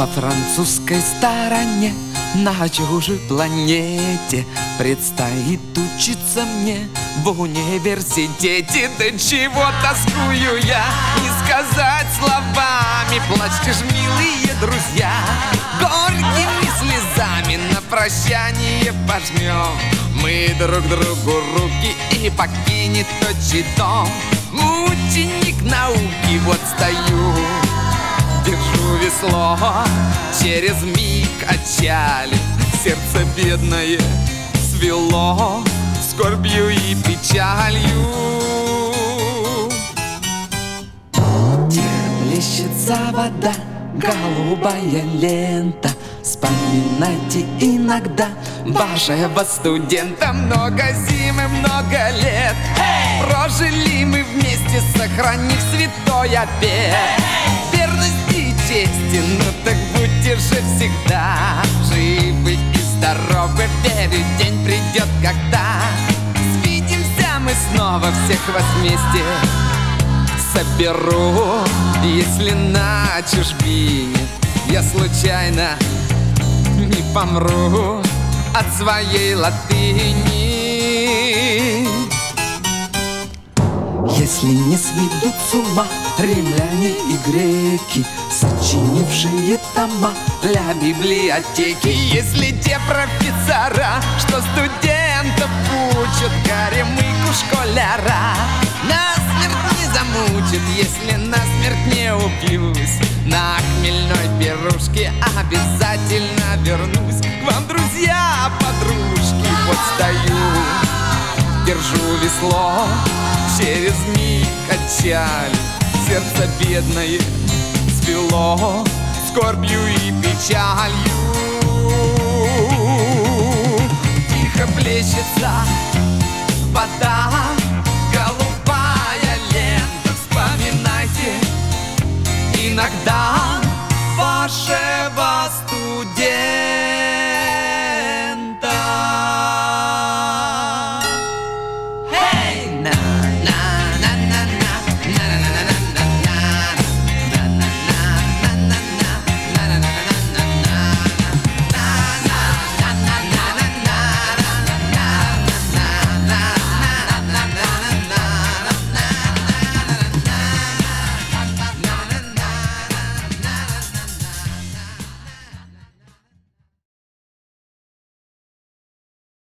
Во французской стороне, на чужой планете, предстоит учиться мне в университете. Да чего тоскую я, не сказать словами. Плачьте ж, милые друзья, горькими слезами на прощание пожмем мы друг другу руки, и покинет отчий дом ученик науки. Вот стою, держу весло, через миг отчалит, сердце бедное свело скорбью и печалью. Плещется вода, голубая лента. Вспоминайте иногда вашего студента. Много зим и много лет прожили мы вместе, сохранив святой обет верности и чести. Ну так будьте же всегда живы и здоровы. Верю, день придет, когда свидимся мы снова. Всех вас вместе соберу. Если на чужбине я случайно не помру от своей латыни. Если не сведут с ума римляне и греки, сочинившие тома для библиотеки. Если те профессора, что студентов учат, горемыку школяра насмерть не замучат. Если насмерть не убьюсь, на хмельной пирушке обязательно вернусь к вам, друзья, подружки. Вот стою, держу весло, через миг отчалит, сердце бедное свело скорбью и печалью. Тихо плещется